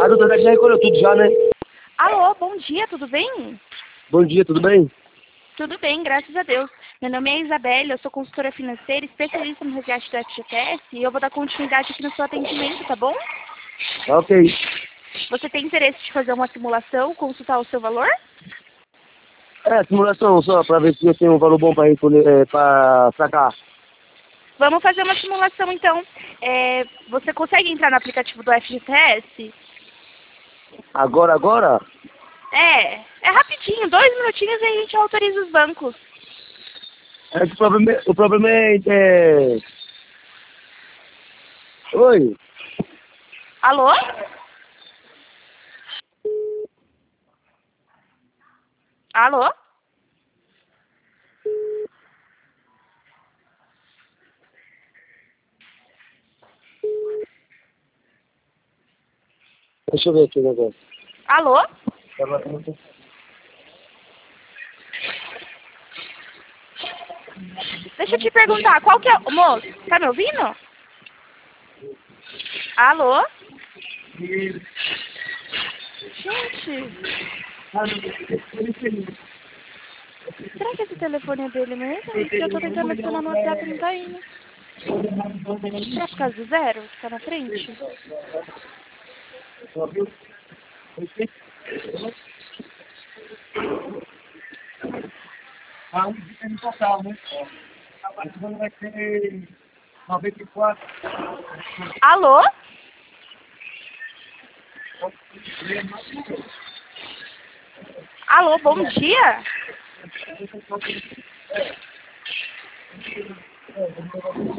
A doutora já recolheu tudo já, né? Alô, bom dia, tudo bem? Bom dia, tudo bem? Tudo bem, graças a Deus. Meu nome é Isabelle, eu sou consultora financeira, especialista no resgate do FGTS e eu vou dar continuidade aqui no seu atendimento, tá bom? Tá ok. Você tem interesse de fazer uma simulação, consultar o seu valor? É, simulação só, pra ver se eu tenho um valor bom pra recolher, pra sacar. Vamos fazer uma simulação então. Você consegue entrar no aplicativo do FGTS? Agora? É rapidinho, 2 minutinhos e a gente autoriza os bancos. É que o problema é... Oi? Alô? Alô? Deixa eu ver aqui o negócio. Alô? Deixa eu te perguntar, qual que é... Moço, tá me ouvindo? Alô? Gente, será que esse telefone é dele mesmo? Porque eu tô tentando adicionar no WhatsApp e não tá indo. Será por causa do zero que tá na frente? Ah, um dia no total, né? A segunda vai ser 94. Alô? Alô, bom dia?